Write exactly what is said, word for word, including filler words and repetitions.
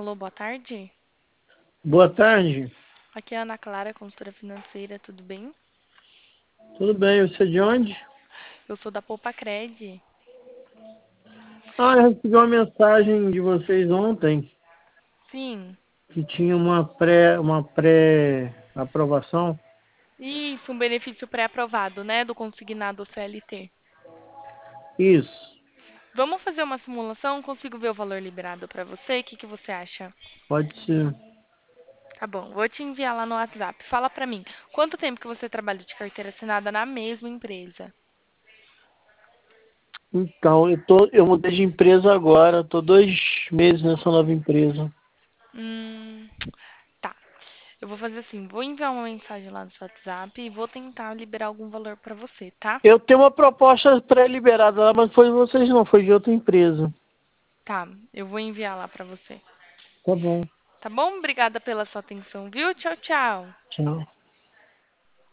Alô, boa tarde. Boa tarde. Aqui é a Ana Clara, consultora financeira, tudo bem? Tudo bem? Você é de onde? Eu sou da Poupa Cred. Ah, eu recebi uma mensagem de vocês ontem Sim, que tinha uma pré, uma pré-aprovação. isso, um benefício pré-aprovado, né, do consignado C L T. Isso, Vamos fazer uma simulação? Consigo ver o valor liberado para você? O que que você acha? pode ser. Tá bom, vou te enviar lá no WhatsApp. Fala pra mim, quanto tempo que você trabalha de carteira assinada na mesma empresa? Então, eu tô, eu mudei de empresa agora, tô dois meses nessa nova empresa. Hum, tá. Eu vou fazer assim, vou enviar uma mensagem lá no seu WhatsApp e vou tentar liberar algum valor pra você, tá? Eu tenho uma proposta pré-liberada lá, mas foi de vocês não, foi de outra empresa. Tá, eu vou enviar lá pra você. Tá bom, Tá bom? Obrigada pela sua atenção, viu? Tchau, tchau. tchau.